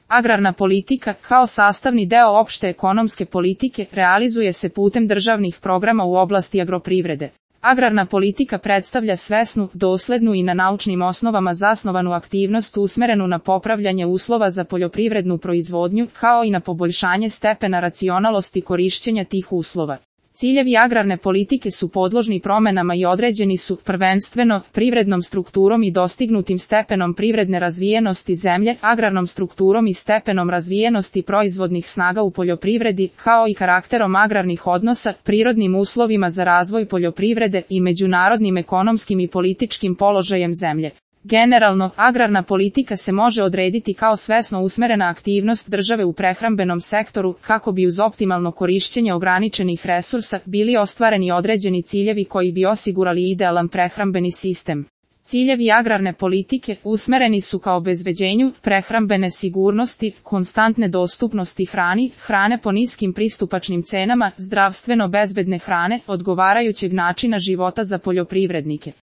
Agrarna politika, kao sastavni deo opšte ekonomske politike, realizuje se putem državnih programa u oblasti agroprivrede. Agrarna politika predstavlja svesnu, doslednu i na naučnim osnovama zasnovanu aktivnost usmerenu na popravljanje uslova za poljoprivrednu proizvodnju, kao i na poboljšanje stepena racionalnosti korišćenja tih uslova. Ciljevi agrarne politike su podložni promenama i određeni su, prvenstveno, privrednom strukturom i dostignutim stepenom privredne razvijenosti zemlje, agrarnom strukturom i stepenom razvijenosti proizvodnih snaga u poljoprivredi, kao i karakterom agrarnih odnosa, prirodnim uslovima za razvoj poljoprivrede i međunarodnim ekonomskim i političkim položajem zemlje. Generalno, agrarna politika se može odrediti kao svesno usmerena aktivnost države u prehrambenom sektoru, kako bi uz optimalno korišćenje ograničenih resursa bili ostvareni određeni ciljevi koji bi osigurali idealan prehrambeni sistem. Ciljevi agrarne politike usmereni su ka obezbeđenju prehrambene sigurnosti, konstantne dostupnosti hrane po niskim pristupačnim cenama, zdravstveno bezbedne hrane, odgovarajućeg načina života za poljoprivrednike.